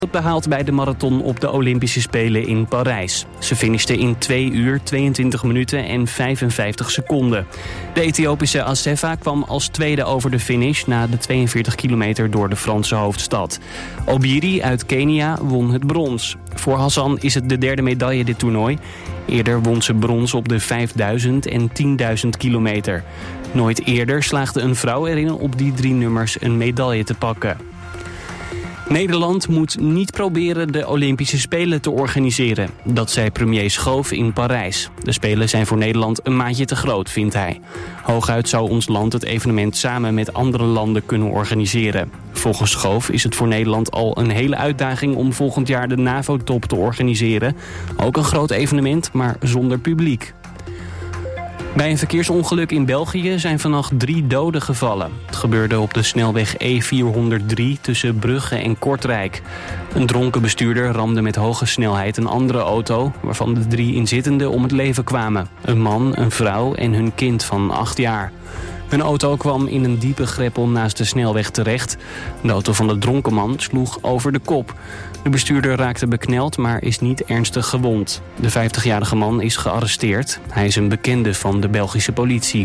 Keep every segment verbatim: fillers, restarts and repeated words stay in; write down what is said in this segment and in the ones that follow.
behaald bij de marathon op de Olympische Spelen in Parijs. Ze finishte in twee uur, tweeëntwintig minuten en vijfenvijftig seconden. De Ethiopische Assefa kwam als tweede over de finish na de tweeënveertig kilometer door de Franse hoofdstad. Obiri uit Kenia won het brons. Voor Hassan is het de derde medaille dit toernooi. Eerder won ze brons op de vijfduizend en tienduizend kilometer. Nooit eerder slaagde een vrouw erin op die drie nummers een medaille te pakken. Nederland moet niet proberen de Olympische Spelen te organiseren. Dat zei premier Schoof in Parijs. De Spelen zijn voor Nederland een maatje te groot, vindt hij. Hooguit zou ons land het evenement samen met andere landen kunnen organiseren. Volgens Schoof is het voor Nederland al een hele uitdaging om volgend jaar de NAVO-top te organiseren. Ook een groot evenement, maar zonder publiek. Bij een verkeersongeluk in België zijn vannacht drie doden gevallen. Het gebeurde op de snelweg E vierhonderddrie tussen Brugge en Kortrijk. Een dronken bestuurder ramde met hoge snelheid een andere auto, waarvan de drie inzittenden om het leven kwamen. Een man, een vrouw en hun kind van acht jaar. Hun auto kwam in een diepe greppel naast de snelweg terecht. De auto van de dronken man sloeg over de kop. De bestuurder raakte bekneld, maar is niet ernstig gewond. De vijftigjarige man is gearresteerd. Hij is een bekende van de Belgische politie.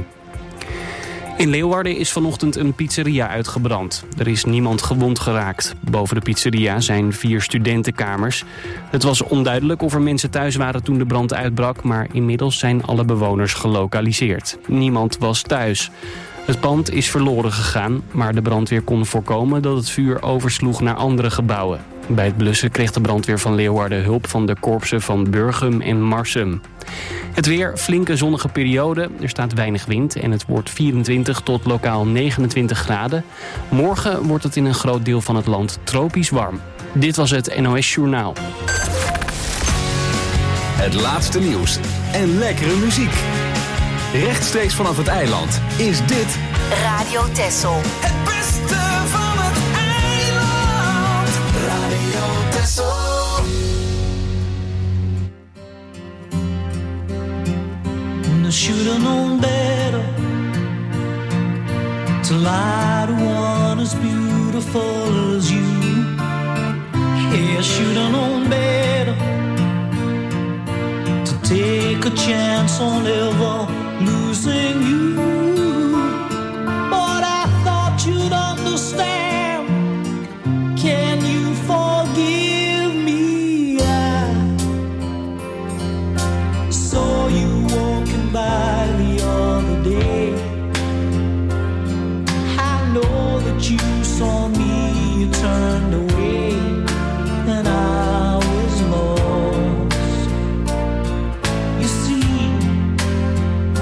In Leeuwarden is vanochtend een pizzeria uitgebrand. Er is niemand gewond geraakt. Boven de pizzeria zijn vier studentenkamers. Het was onduidelijk of er mensen thuis waren toen de brand uitbrak, maar inmiddels zijn alle bewoners gelokaliseerd. Niemand was thuis. Het pand is verloren gegaan, maar de brandweer kon voorkomen dat het vuur oversloeg naar andere gebouwen. Bij het blussen kreeg de brandweer van Leeuwarden hulp van de korpsen van Burgum en Marsum. Het weer, flinke zonnige periode, er staat weinig wind en het wordt vierentwintig tot lokaal negenentwintig graden. Morgen wordt het in een groot deel van het land tropisch warm. Dit was het N O S Journaal. Het laatste nieuws en lekkere muziek. Rechtstreeks vanaf het eiland is dit Radio Texel. Het beste van het eiland. Radio Texel. I should've known better to lie to one as beautiful as you. Yeah, I should've known better to take a chance on ever losing you. But I thought you'd understand. Can you forgive me? I saw you walking by the other day. I know that you saw me, you turned away, and I was lost. You see,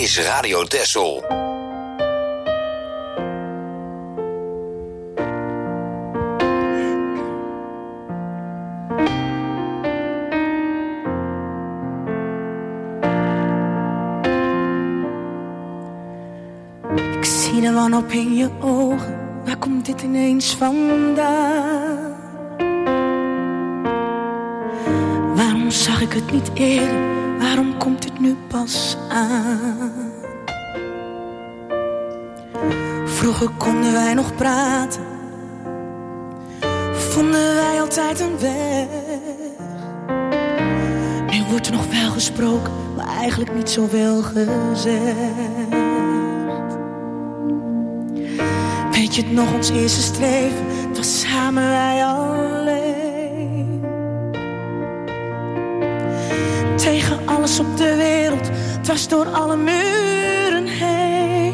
is Radio Texel. Ik zie de wanhoop in je ogen. Waar komt dit ineens vandaan? Waarom zag ik het niet eerder? Waarom komt het nu pas aan? Vroeger konden wij nog praten. Vonden wij altijd een weg. Nu wordt er nog wel gesproken, maar eigenlijk niet zoveel gezegd. Weet je het nog, ons eerste streven? Het was samen wij alleen. Tegen alles op de wereld, dwars door alle muren heen.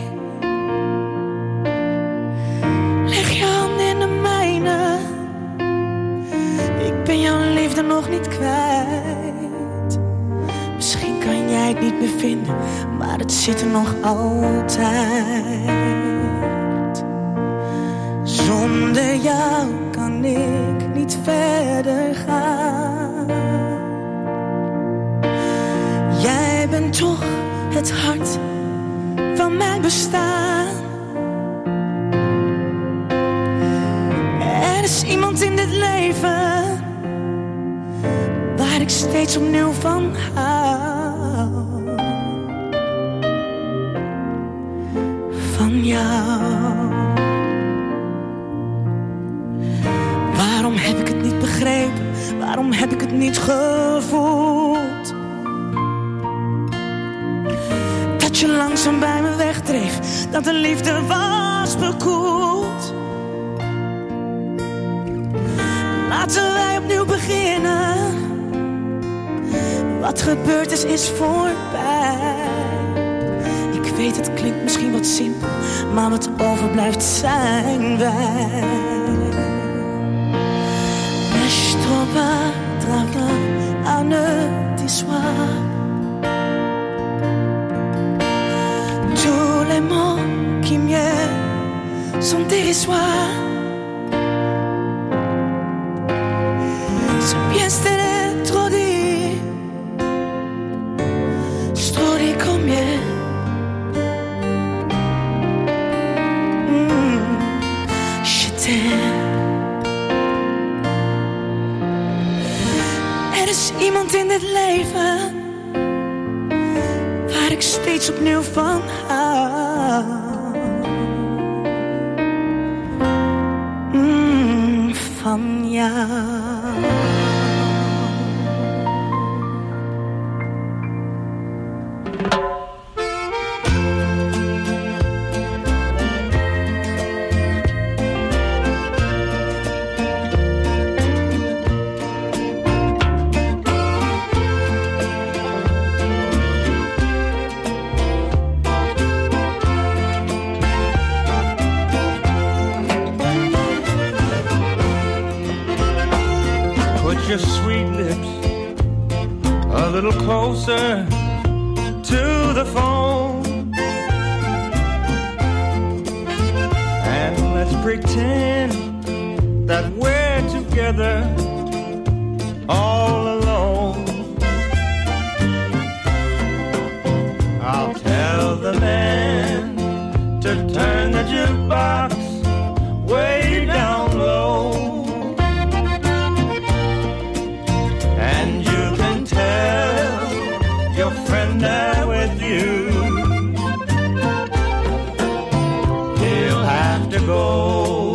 Leg je hand in de mijne. Ik ben jouw liefde nog niet kwijt. Misschien kan jij het niet meer vinden, maar het zit er nog altijd. Zonder jou kan ik niet verder gaan. Jij bent toch het hart van mijn bestaan. Er is iemand in dit leven waar ik steeds opnieuw van hou. Van jou. Waarom heb ik het niet begrepen? Waarom heb ik het niet gevoeld? Dat je langzaam bij me wegdreef, dat de liefde was bekoeld. Laten wij opnieuw beginnen. Wat gebeurd is, is voorbij. Ik weet, het klinkt misschien wat simpel, maar wat overblijft zijn wij. Je trouve un autre soir. Tous les mots qui mieux sont dérisoires. C'est bien c'était trop dit. C'est trop dit combien. Mm, je t'aime. Er is iemand in dit leven waar ik steeds opnieuw van hou. Mm, van jou. Your sweet lips a little closer to the phone, and let's pretend that we're together all alone. I'll tell the man to turn the jukebox way down low. Your friend there with you, he'll have to go.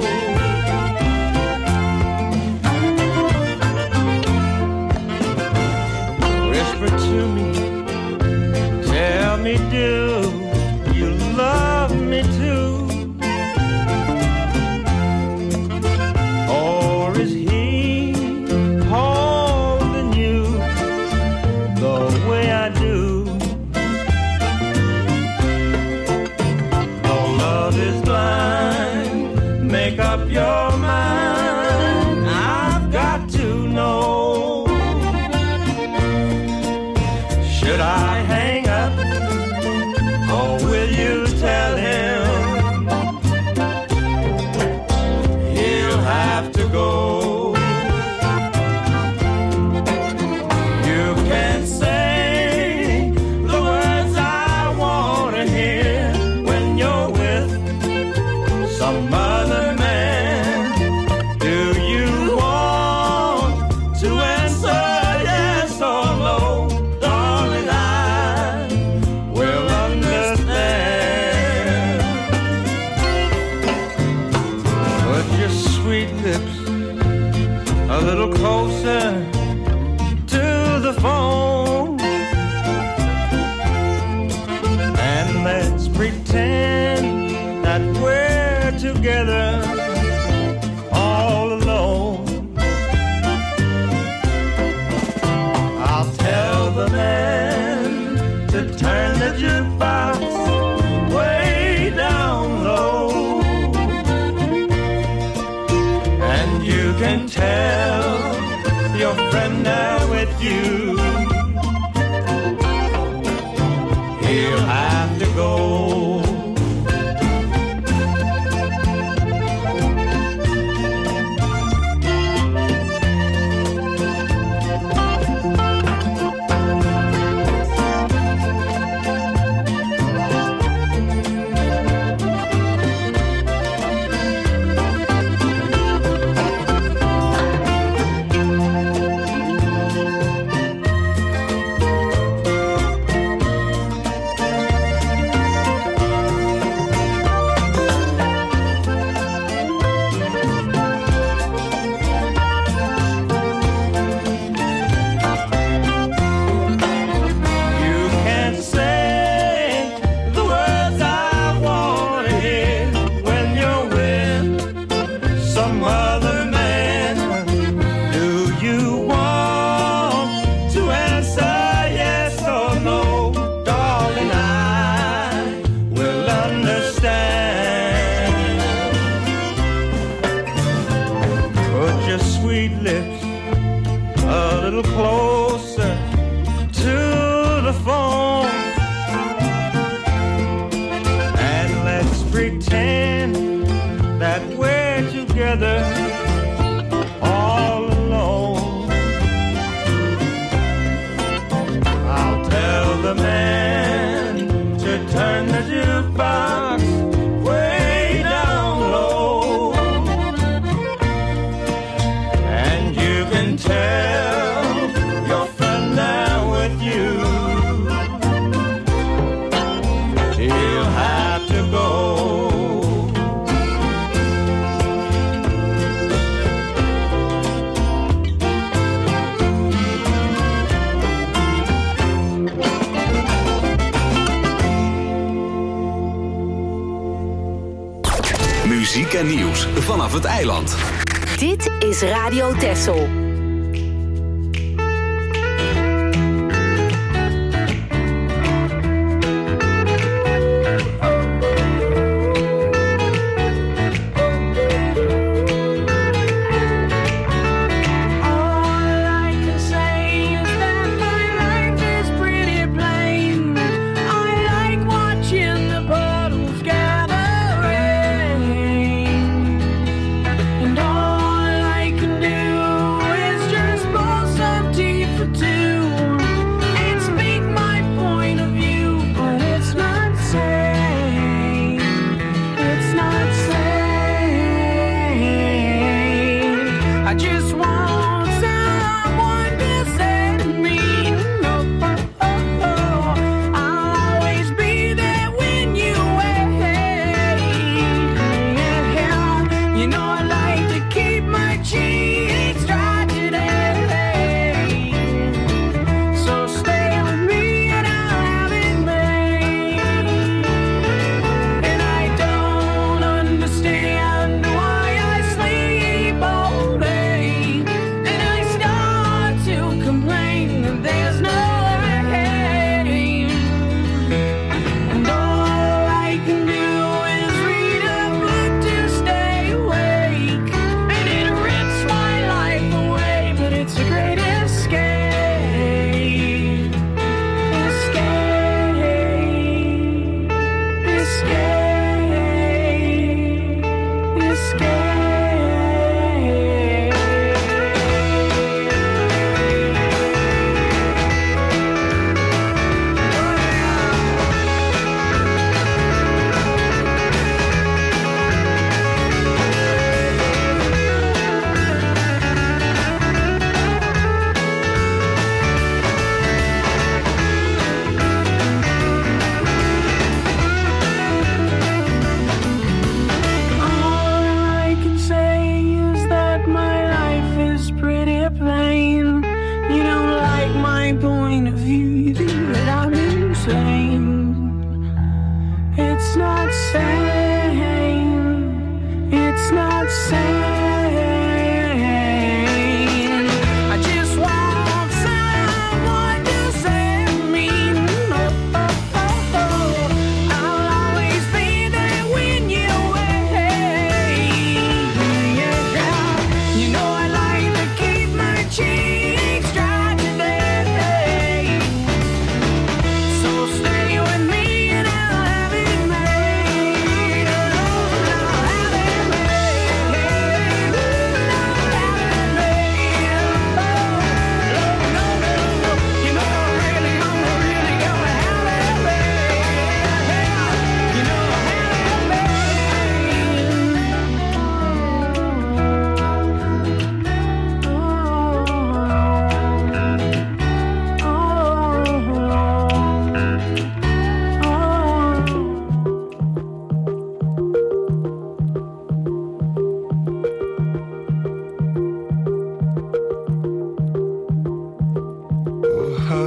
Whisper to me, tell me, do you love me too? Or is he holding you the way I do? Though love is blind, make up your mind. I've got to know. Should I hang up you. He'll have to go. Muziek en nieuws vanaf het eiland. Dit is Radio Texel. And all I can do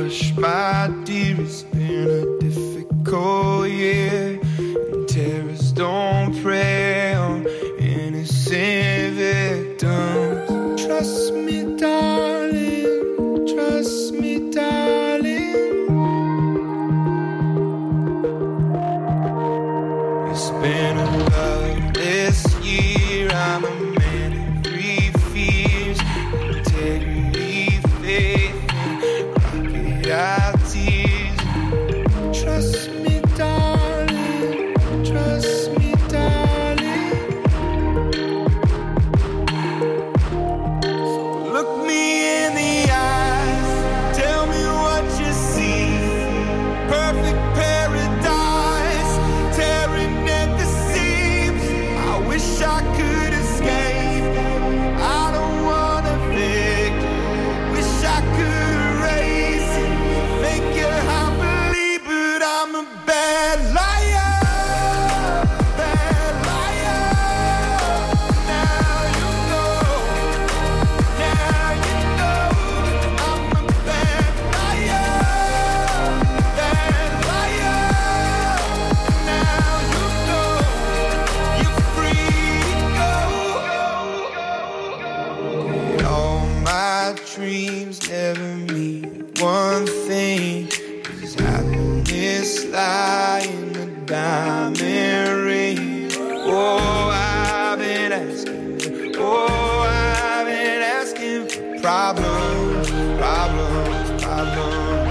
Hush, my dear, it's been a difficult year, and terrorists don't prey on innocent victims. Trust me, darling, trust me, darling. It's been a loveless year, I'm a man of three fears: integrity, faith, and crocodile tears. Trust me, darling, trust me, darling. So look me in the eyes, tell me what you see. Perfect paradise, tearing at the seams. I wish I could escape, I don't wanna think. Wish I could erase it, make your heart believe, but I'm a bad liar, bad liar. Now you know, now you know, I'm a bad liar, bad liar. Now you know, you're free to go. All my dreams never mean one thing, 'cause happiness lie in the diamond ring. Oh, I've been asking, oh, I've been asking for problems, problems, problems.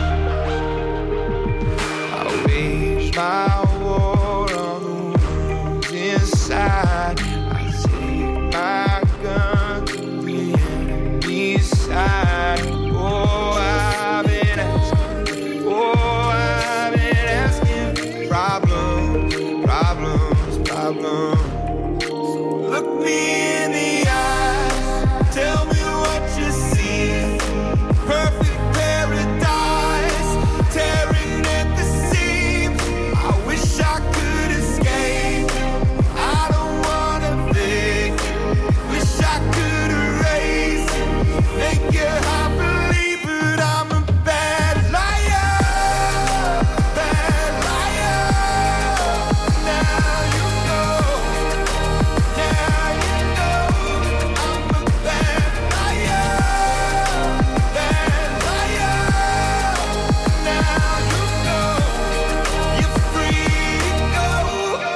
I wage my war on the ones inside. I take my gun to the enemy's side. Oh, I've been asking, oh, I've been asking for problems, problems, problems. Look me in the eyes, tell me what you see. Perfect paradise, tearing at the seams. I wish I could escape, I don't wanna think. Wish I could erase it, make your heart believe, but I'm a bad liar, bad liar. Now you know, now you know, I'm a bad liar, bad liar. Now you know, you're free to go.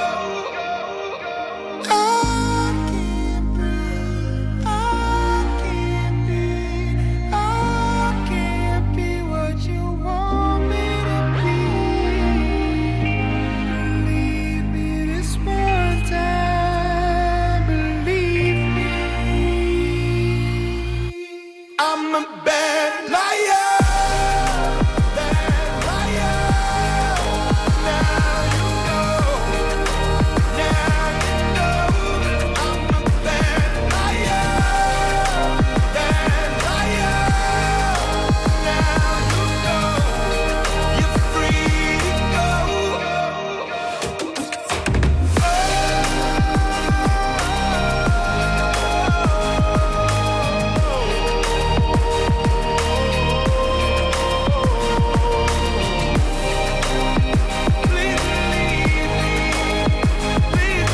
I can't breathe, I can't be, I can't be what you want me to be. Believe me this one time, believe me. I'm a bad liar, bad liar. Now you know, now you know, I'm a bad liar, bad liar. Now you know, you're free to go. Please believe me, please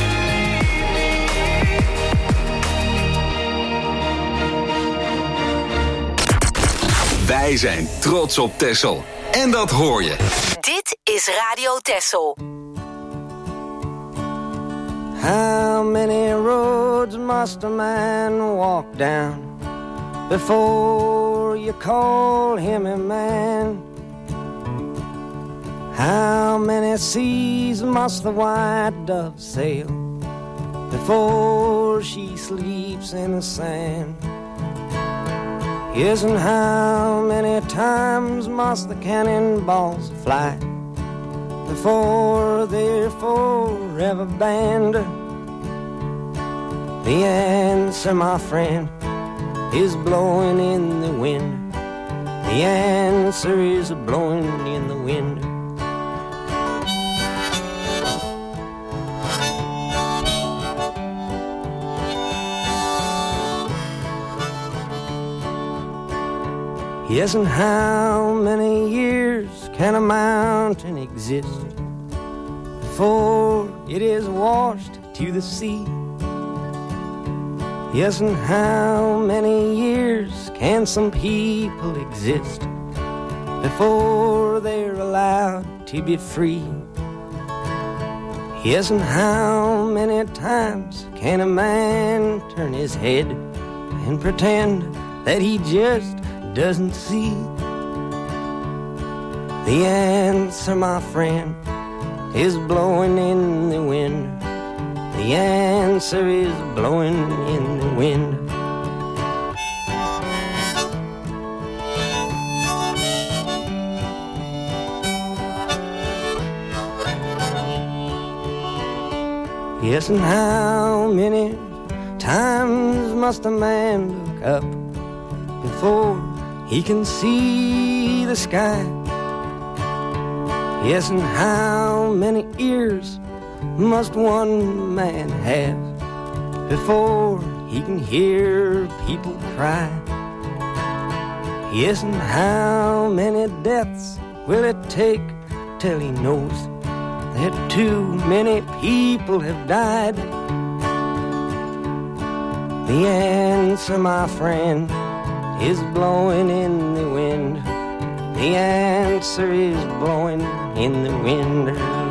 believe me. Wij zijn trots op Texel. En dat hoor je. Dit is Radio Texel. How many roads must a man walk down before you call him a man? How many seas must the white dove sail before she sleeps in the sand? Yes, and how many times must the cannonballs fly before they're forever banned? The answer, my friend, is blowing in the wind. The answer is blowing in the wind. Yes, and how many years can a mountain exist before it is washed to the sea? Yes, and how many years can some people exist before they're allowed to be free? Yes, and how many times can a man turn his head and pretend that he just doesn't see? The answer, my friend, is blowing in the wind. The answer is blowing in the wind. Yes, and how many times must a man look up before he can see the sky? Yes, and how many ears must one man have before he can hear people cry? Yes, and how many deaths will it take till he knows that too many people have died? The answer, my friend, is blowing in the wind. The answer is blowing in the wind.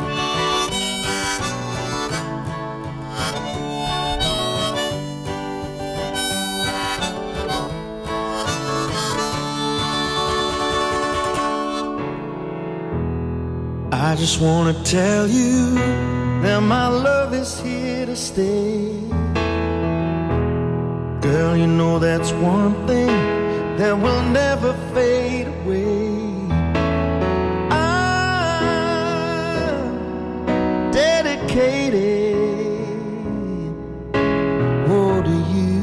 I just wanna tell you that my love is here to stay. Girl, you know that's one thing that will never fade away. I'm dedicated, oh, to you.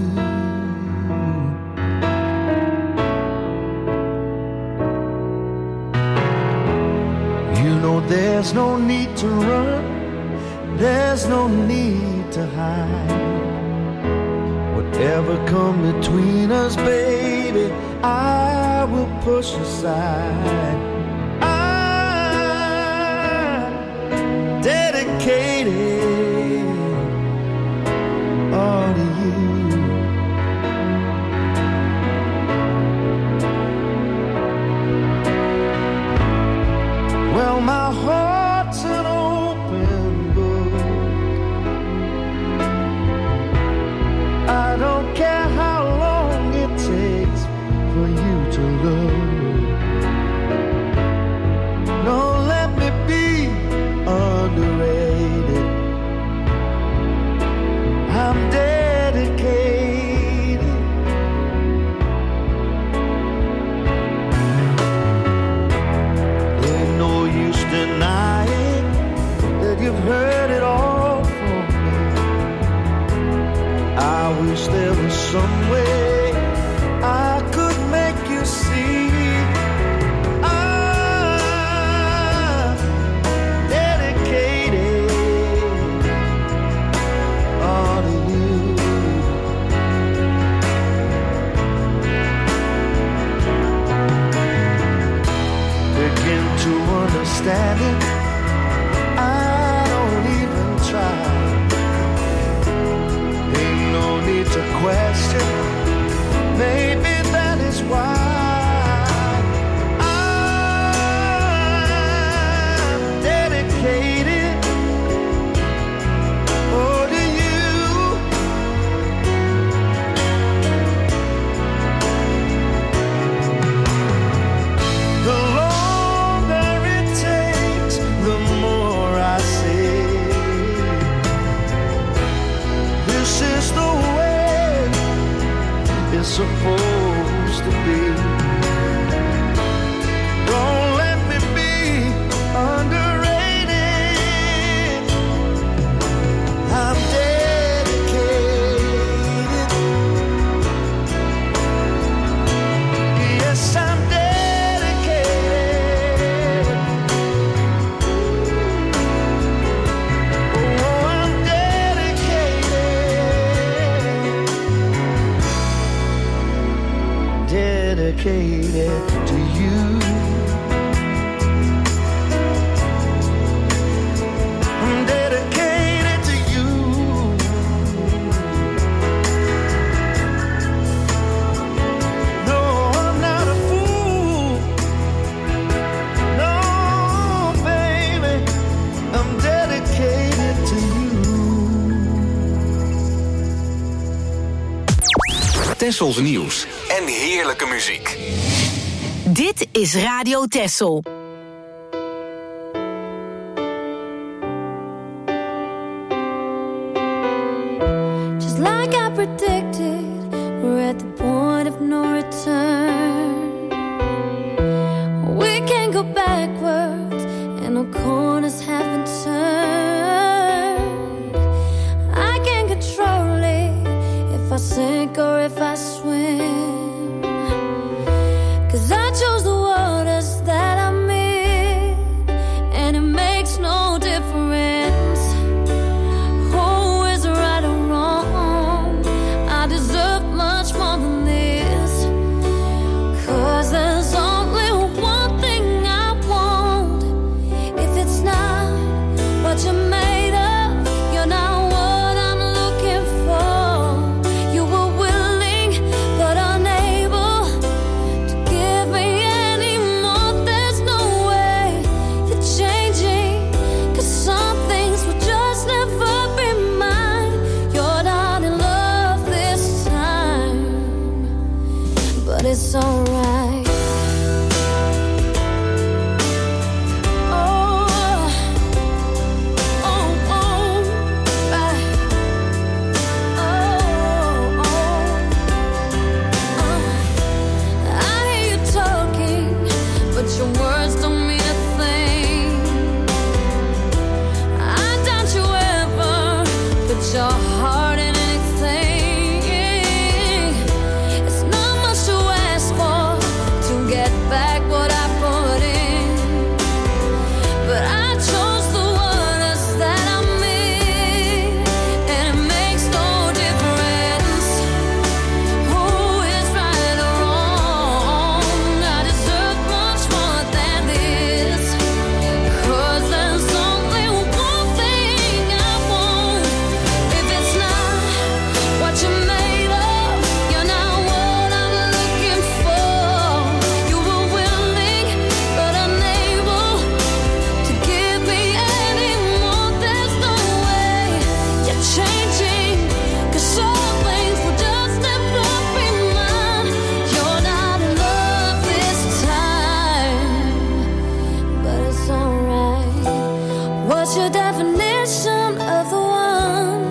You know there's no need to run, there's no need to hide. Whatever come between us, baby, I will push aside. I'm dedicated all to you. Well, my heart's an open book. I don't care how long it takes for you to look. No, let me be underrated. I'm dedicated. Ain't no use denying that you've heard it all from me. I wish there was some way I could make you see. I'm dedicated all to you. Begin to understand it, I don't even try. Ain't no need to question, maybe that is why I'm dedicated, oh, to you. The longer it takes, the more I say, this is the way it's supposed to be. Tessels nieuws en heerlijke muziek. Dit is Radio Tessel. Just like I predicted, we're at the point of no return. We can't go backwards, and no corners have been turned. I can't control it, if I sink or if I swim. 'Cause I chose the waters that I'm in, and it makes no difference who is right or wrong. I deserve much more than this, 'cause there's only one thing I want. If it's not what you're made of, you're not what I'm looking for. You were willing but unable to give me any more. There's no way you're changing, 'cause some things will just never be mine. You're not in love this time, but it's alright. Oh, oh, oh, right. Oh, oh, oh. I hear you talking, but your words don't mean a thing. I doubt you ever put your heart in anything. It's not much to ask for to get back what I put in, but I chose the waters that I'm in, and it makes no difference who is right or wrong. I deserve much more than this, 'cause there's only one thing I want. If it's not what you're made of, you're not what I'm looking for. You were willing but unable to give me any more. There's no way you're changing, 'cause some things will just never be mine. You're not in love this time, but it's alright. What's your definition of the one?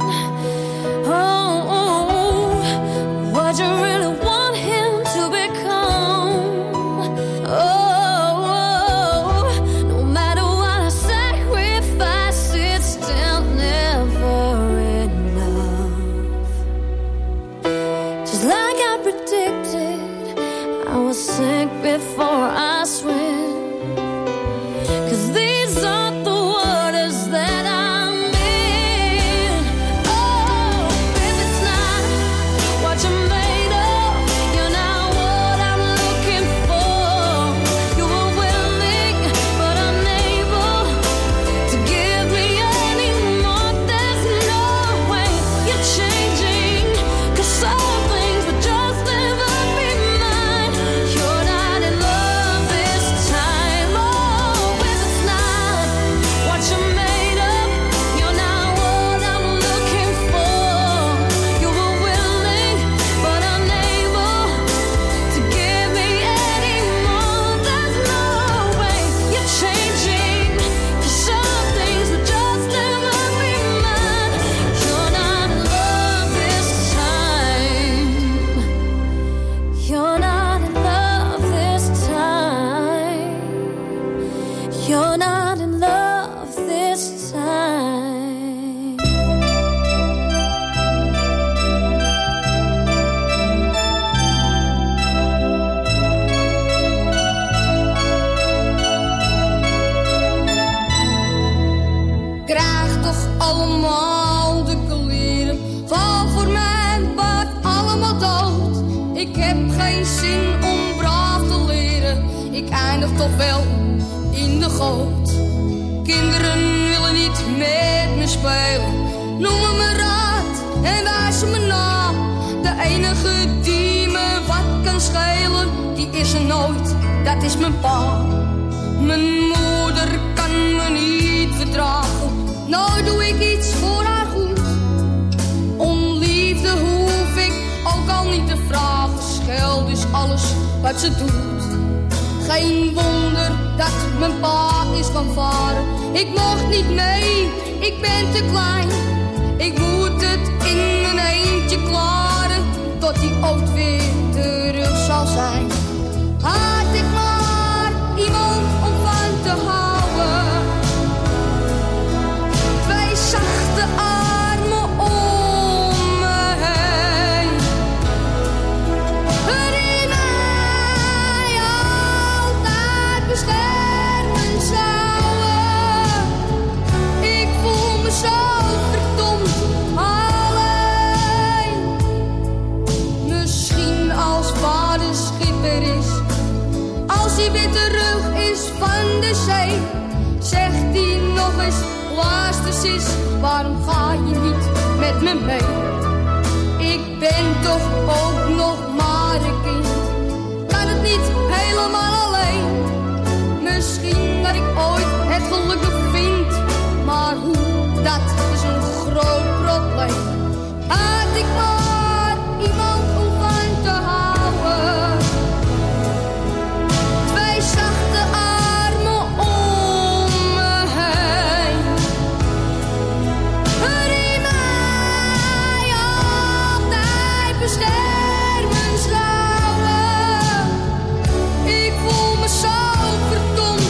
Oh, oh, what you really want him to become? Oh, oh, no matter what I sacrifice, it's still never enough. Just like I predicted, I will sink before I swim. 'Cause these are the waters that I'm in. Oh, if it's not what you're made of, you're not what I'm looking for. You were willing but unable to give me any more. There's no way you're changing, 'cause some things will just never be mine. You're not in love this time. Oh, if it's not what you're made of, you're not what I'm looking for. You were willing but unable to give me any more. There's no way you're changing, 'cause some things will just never be mine. You're not in love this time. You're not in love this time. You're not in love this time. Krijg toch allemaal de kleren, val voor mijn part allemaal dood. Ik heb geen zin om braaf te leren, ik eindig toch wel in de goot. Kinderen willen niet met me spelen, noemen me raad en wijzen me na. De enige die me wat kan schelen, die is er nooit, dat is mijn pa. Mijn moeder kan me niet verdragen, nou doe ik iets voor haar goed. Om liefde hoef ik ook al niet te wat ze doet. Geen wonder dat mijn pa is gaan varen. Ik mocht niet mee, ik ben te klein. Ik moet het in mijn eentje klaren, tot die ooit weer terug zal zijn. Had ik maar iemand om van te houden, twee zachte armen om me heen, die mij altijd beschermen zouden. Ik voel me zo verdomd alleen. Misschien als vader schipper is, als hij weer terug is van de zee, zegt hij nog eens, luister sis, waarom ga je niet met me mee? Ik ben toch ook nog maar een kind, kan het niet helemaal alleen. Misschien dat ik ooit het geluk nog vind, maar hoe, dat is een groot probleem. Had ik maar iemand om van te houden, twee zachte armen om me heen, die mij altijd beschermen zouden. Ik voel me zo verdomd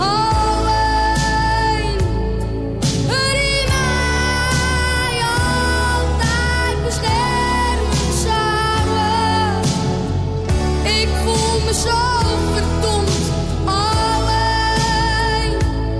alleen, die mij altijd beschermen zouden. Ik voel me zo verdomd alleen.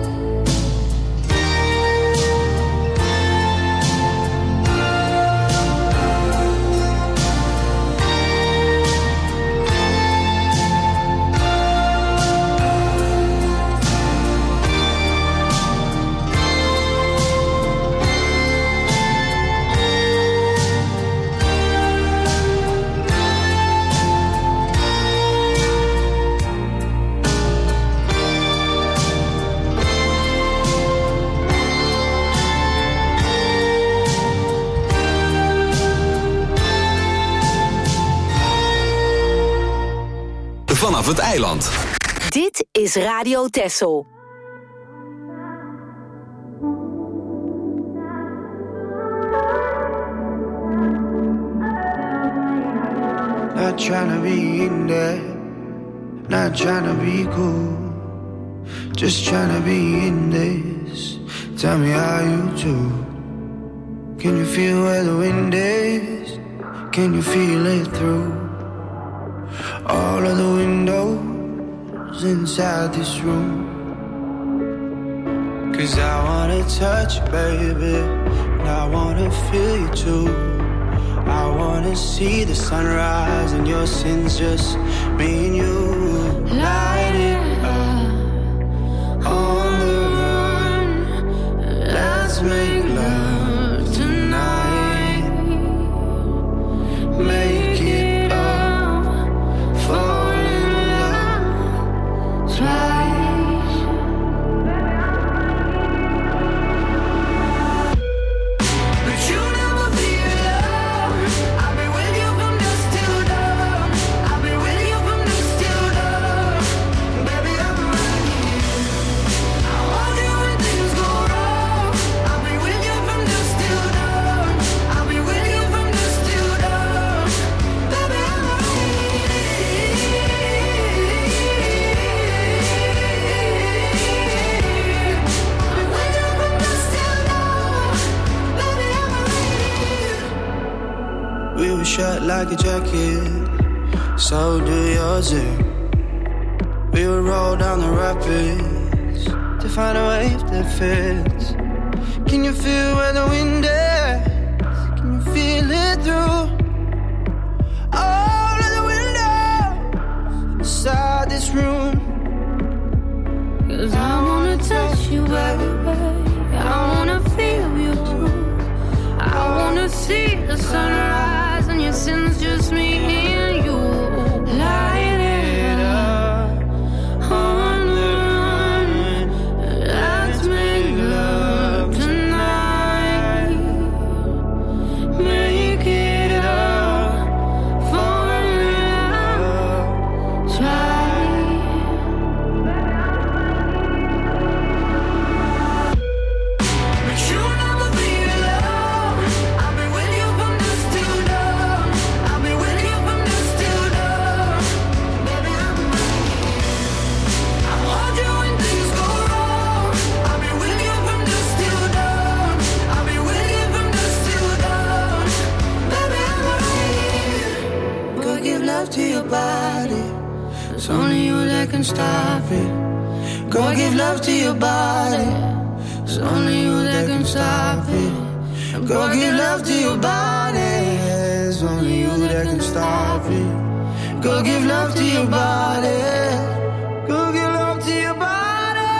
Vanaf het eiland. Dit is Radio Texel. Not tryna be in there, not tryna be cool, just tryna be in this. Tell me how you do. Can you feel where the wind is? Can you feel it through all of the windows inside this room? 'Cause I wanna touch you, baby, and I wanna feel you too. I wanna see the sunrise and your sins, just me and you. Light it up on the run. Let's make love tonight. Make it up, fall in love twice. But you never be alone. I'll be with you from dusk till dawn. I'll be with you from dusk till dawn. Baby, I'm right here. I want you when things go wrong. I'll be with you from dusk till dawn. I'll be with you from dusk till dawn. Baby, I'm right here. I'll be with you from dusk till dawn. Baby, I'm right here. We were shut like a jacket, so do yours. Yeah. We would roll down the rapids to find a wave that fits. Can you feel where the wind is? Can you feel it through all of the windows inside this room? 'Cause I wanna touch you, baby. I wanna feel you too. I wanna see the sunrise and your sins, just me and you. Light it up on the run. Let's make love tonight. Make it up, fall in love stop it. Go give love to your body. It's only you that can stop it. Go give love to your body. It's only you that can stop it. Go give love to your body. Go give love to your body.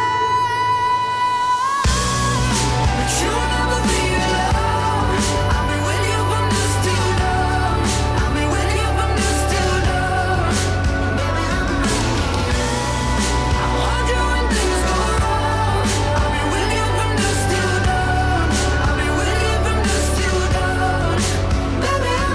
But you'll never be alone. I'll be with you from dusk till dawn. I'll be with you from dusk till dawn. Baby, I'm I'll hold you when things go wrong. I'll be with you from dusk till dawn. I'll be with you from dusk till dawn. Baby, I'm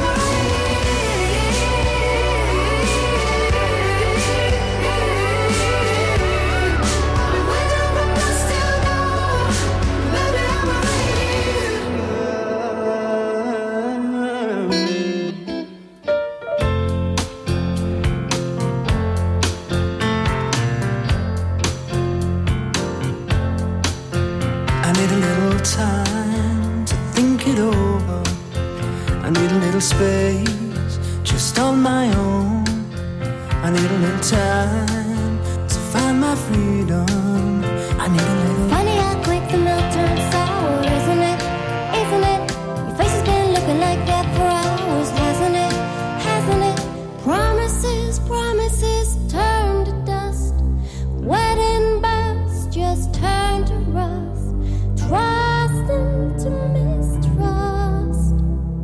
time to think it over. I need a little space just on my own. I need a little time to find my freedom. I need a little. Funny how quick the milk turns sour, isn't it? Isn't it? Your face has been looking like that for hours, hasn't it? Hasn't it? Promises, promises turn to dust. Wedding bells just turn to rust. Trust into mistrust.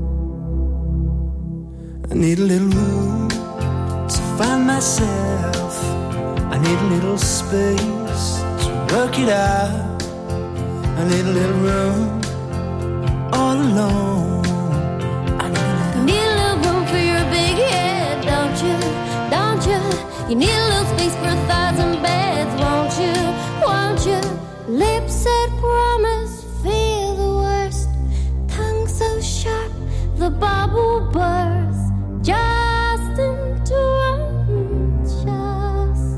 I need a little room to find myself. I need a little space to work it out. I need a little room all alone. I need a little, need a little room for your big head, don't you? Don't you? You need a little space for a thousand beds, won't you? Won't you? Lips said promise, feel the worst. Tongue so sharp, the bubble bursts. Just into unjust.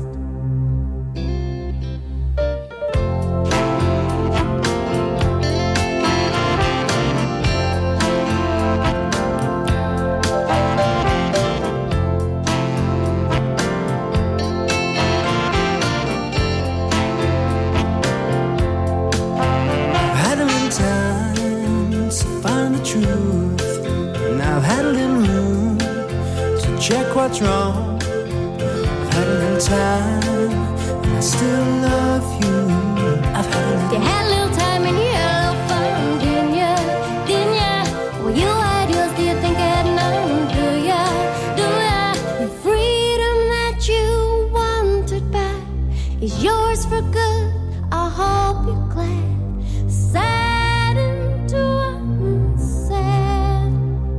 I've had a little time to find the truth, and I've had a little room to check what's wrong. I've had a little time, and I still love you. I've had a You little. had a little time and you had a little fun, didn't ya? Didn't ya? Well, you had yours, do you think I had none? Do ya? Do ya? The freedom that you wanted back is yours for good. I hope you're glad. Sad into unsaid.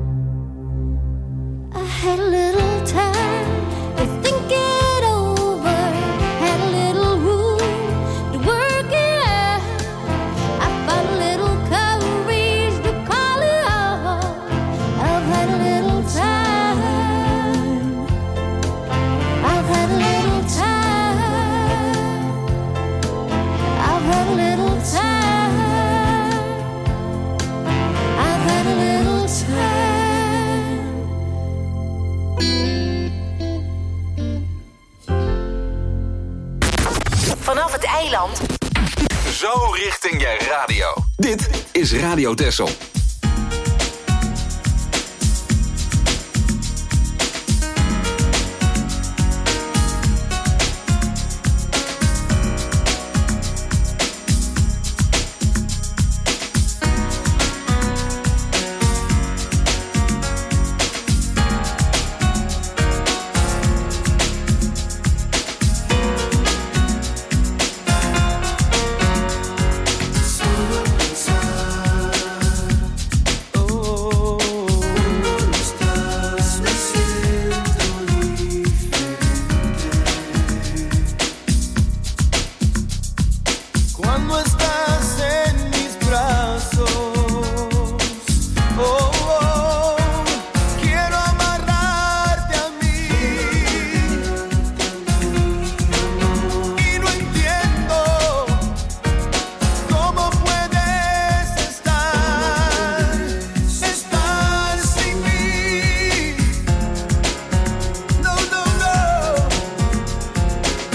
I had a little time to think it over. Had a little room to work it out. I found a little courage to call it all. I've had a little time. I've had a little time. I've had a little time. I've had a little time. Vanaf het eiland. Zo richting je radio. Dit is Radio Texel. Cuando estás en mis brazos, oh, oh, quiero amarrarte a mí. Y no entiendo cómo puedes estar, estar sin mí. No, no, no.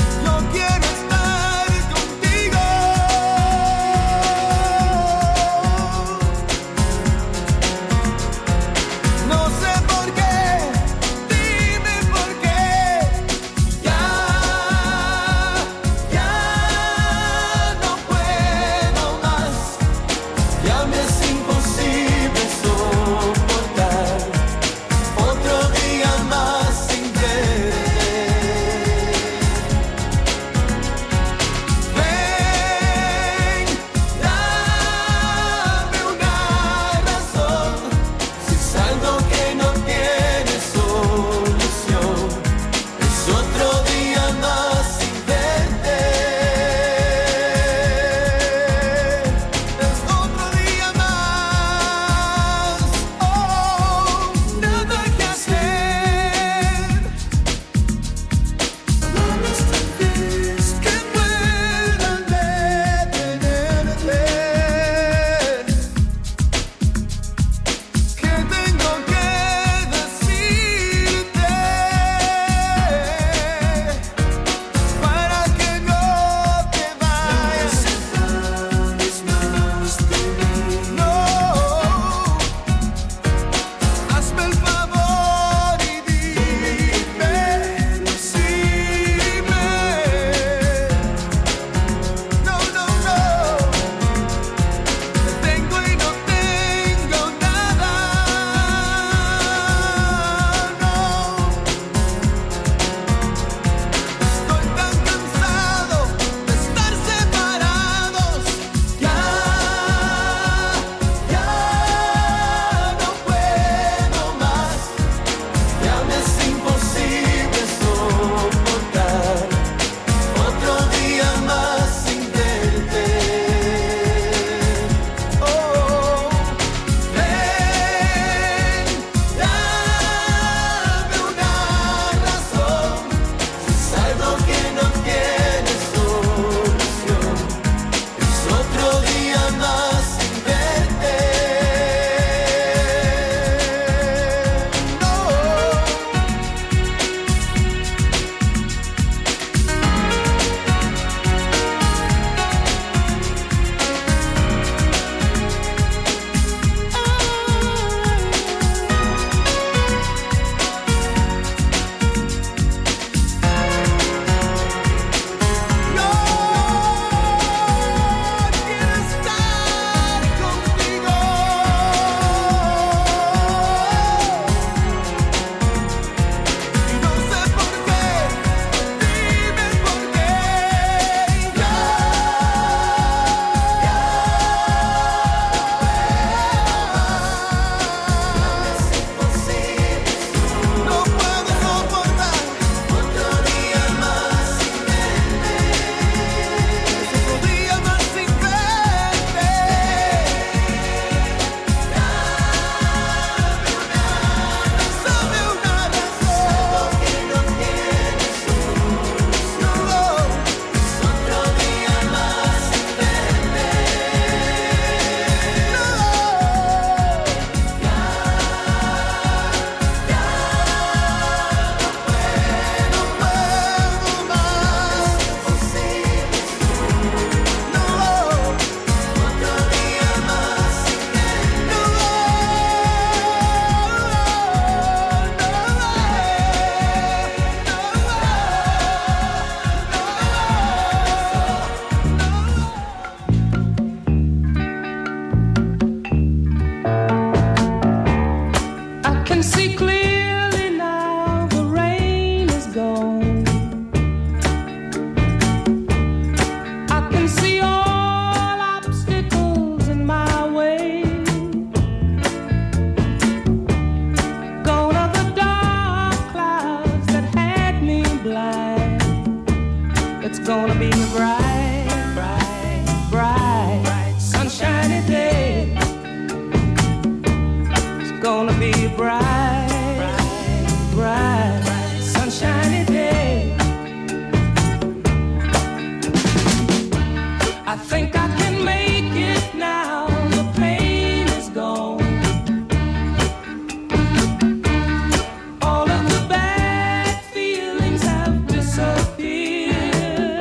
think I can make it now. The pain is gone. All of the bad feelings have disappeared.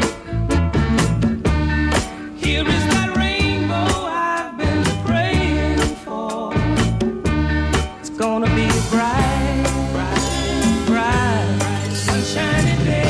Here is that rainbow I've been praying for. It's gonna be bright, bright, bright, sunshiny day.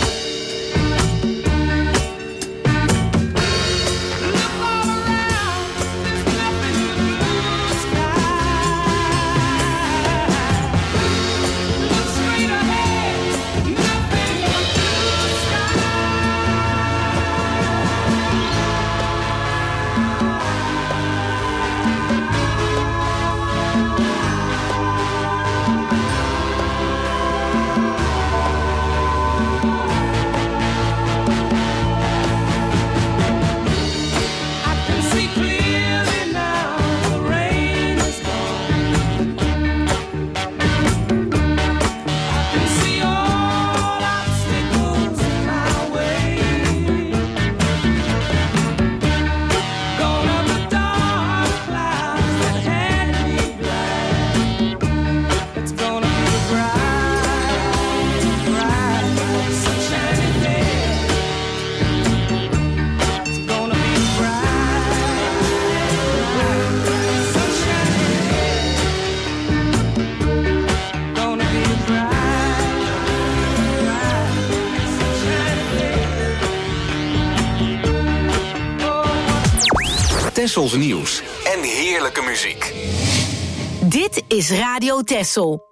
Tessels nieuws en heerlijke muziek. Dit is Radio Tessel.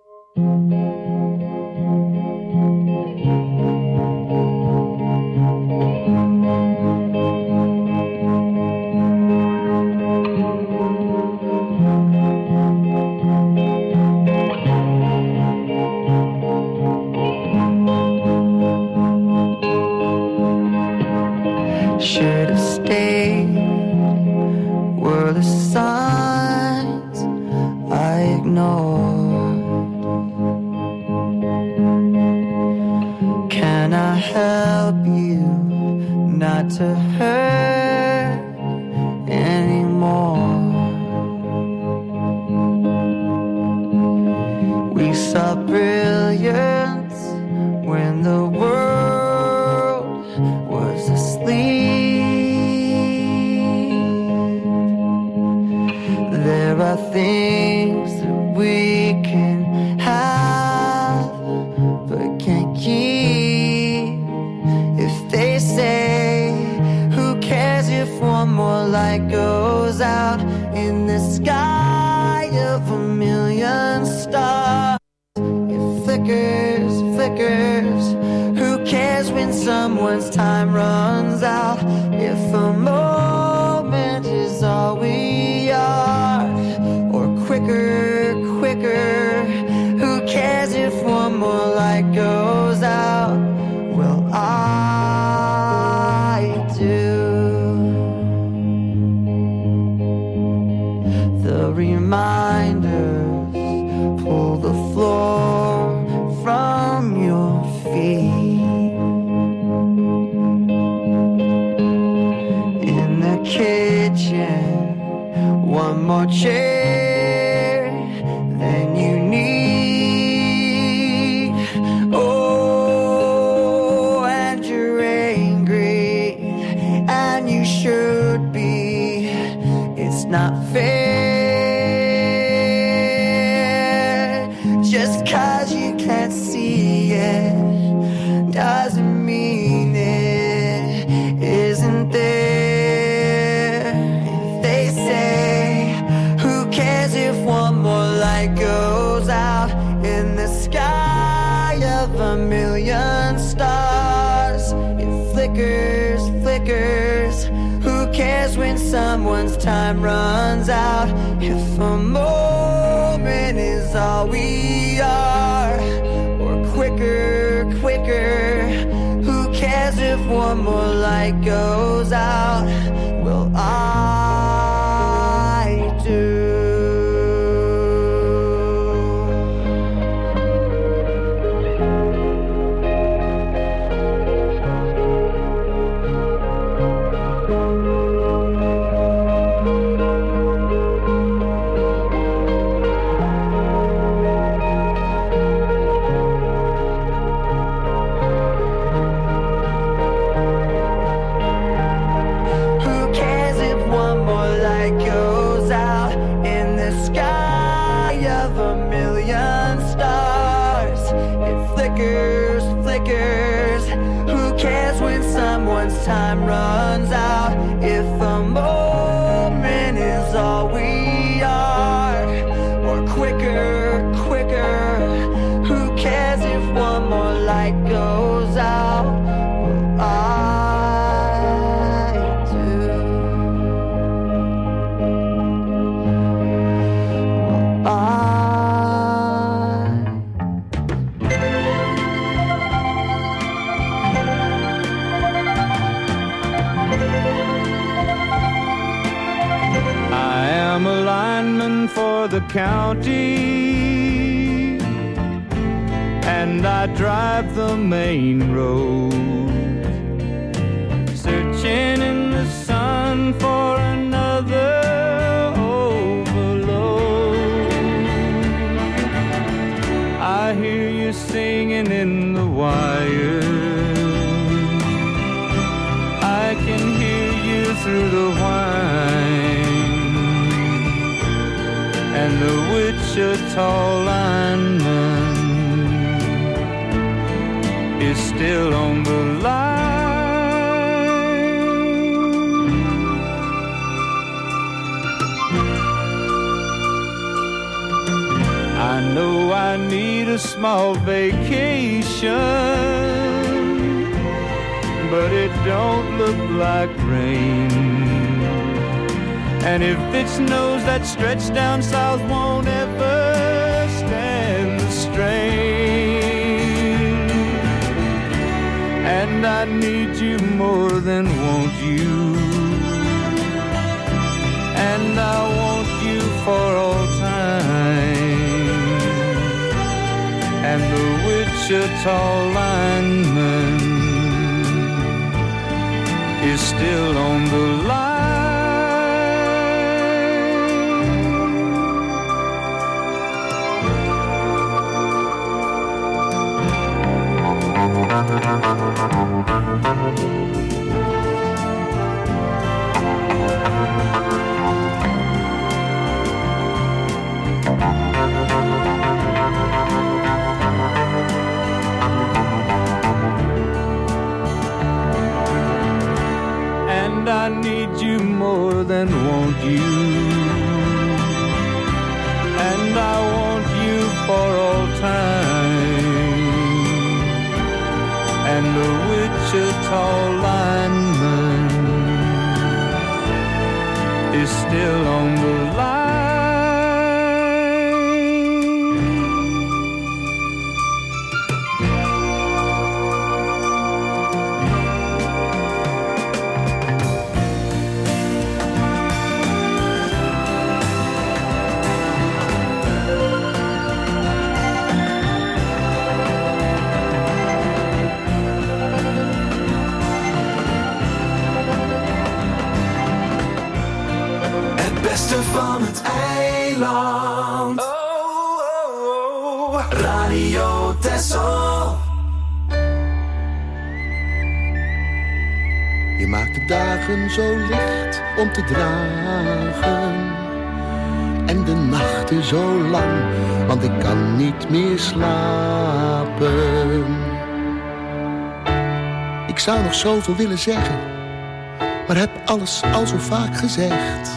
Should have stayed. Were the signs I ignored? Can I help you not to hurt anymore? We saw brilliance when the world was asleep. There are things that we can have but can't keep. If they say, who cares if one more light goes out in the sky of a million stars? It flickers, flickers. Who cares when someone's time runs out? If a moment is all we are, or quicker, quicker. Who cares if one more light goes out? Well, I do. The reminders pull the floor from your feet. In the kitchen, one more chair than you need. Oh, and you're angry, and you should be. It's not fair. Just 'cause you can't see it doesn't mean it isn't there. If they say, who cares if one more light goes out in the sky of a million stars? It flickers, flickers. Who cares when someone's time runs out? If a moment is all we are, or quicker, quicker. Who cares if one more light goes out? Well, I do. once time runs out. If a moment is all we are, or quicker, quicker, who cares if one more light goes out? Well, I do. Well, I I'm a lineman for the county, and I drive the main road, searching in the sun for another overload. I hear you singing in the wire, I can hear you through the whine, and the Wichita lineman is still on the line. I know I need a small vacation, but it don't look like rain. And if it snows, that stretch down south won't ever stand the strain. And I need you more than want you, and I want you for all time. And the Wichita lineman is still on the line. And I need you more than want you, and I want you for all time. And the Wichita lineman is still on the line. Van het eiland. Oh, oh, oh. Radio Texel. Je maakt de dagen zo licht om te dragen, en de nachten zo lang, want ik kan niet meer slapen. Ik zou nog zoveel willen zeggen, maar heb alles al zo vaak gezegd.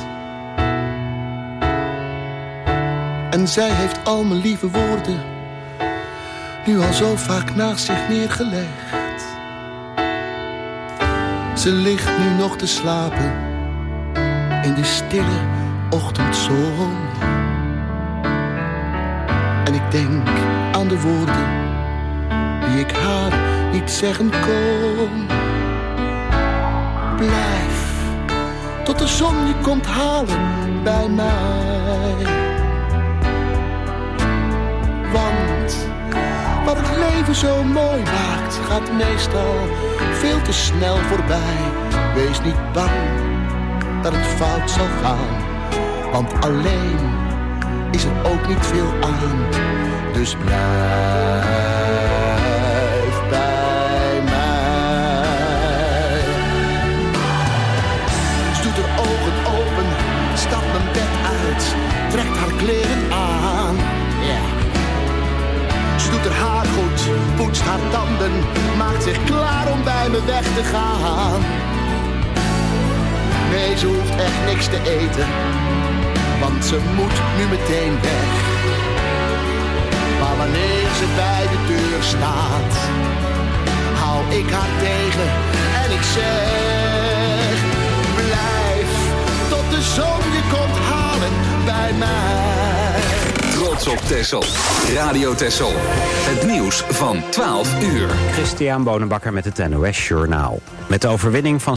En zij heeft al mijn lieve woorden nu al zo vaak naast zich neergelegd. Ze ligt nu nog te slapen in de stille ochtendzon. En ik denk aan de woorden die ik haar niet zeggen kon. Blijf tot de zon je komt halen bij mij. Want wat het leven zo mooi maakt, gaat meestal veel te snel voorbij. Wees niet bang dat het fout zal gaan, want alleen is er ook niet veel aan. Dus blijf bij mij. Ze doet haar ogen open, stapt mijn bed uit, trekt haar kleren aan. Yeah. Ze doet haar haar goed, poetst haar tanden, maakt maakt zich klaar om bij me weg te gaan. Nee, ze hoeft echt niks te eten, want ze moet nu meteen weg. Maar wanneer ze bij de deur staat, hou ik haar tegen en ik zeg: blijf tot de zon je komt halen bij mij. Trots op Texel. Radio Texel. Het nieuws van twaalf uur. Christian Bonenbakker met het N O S Journaal. Met de overwinning van